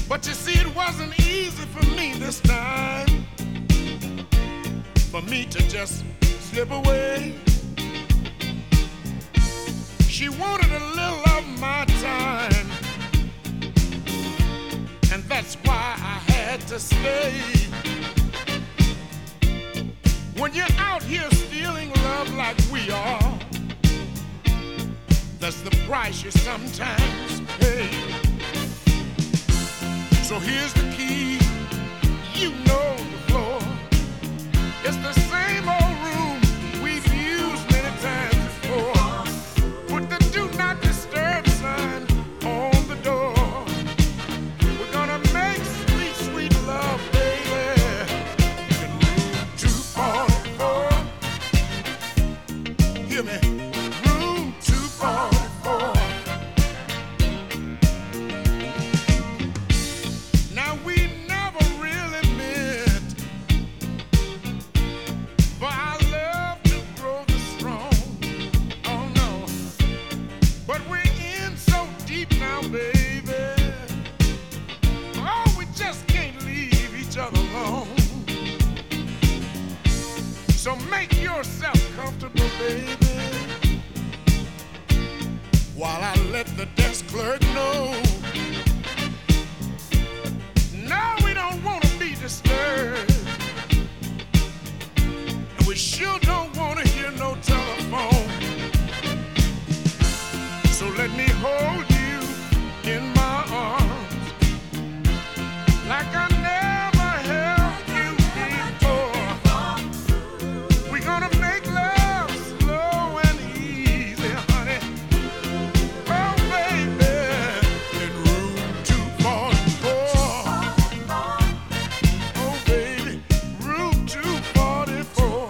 But you see, it wasn't easy for me this time, for me to just slip away. She wanted a little of my time, and that's why I had to stay. When you're out here stealing love like we are, that's the price you sometimes pay. So here's the key, you know the floor. It's the same old room we've used many times before. Put the do not disturb sign on the door. We're gonna make sweet, sweet love, baby, in room 244. Hear me, room 244. Now we never really meant for our love to grow this strong. Oh no, but we're in so deep now, baby. Oh, we just can't leave each other alone. So make yourself comfortable, baby, while I let the desk clerk know. No, we don't want to be disturbed, and we sure don't want to hear no telephone. So let me hold you in my arms like I never held you before. We're gonna make love slow and easy, honey. Oh, baby, in room 244. Oh, baby, room 244.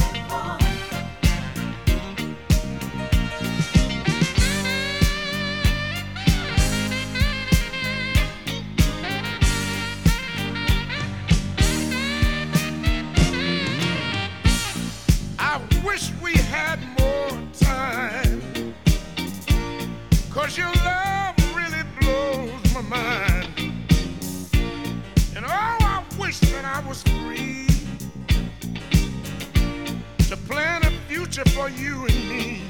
I wish we had more time, 'cause your love really blows my mind. And oh, I wish that I was free to plan a future for you and me.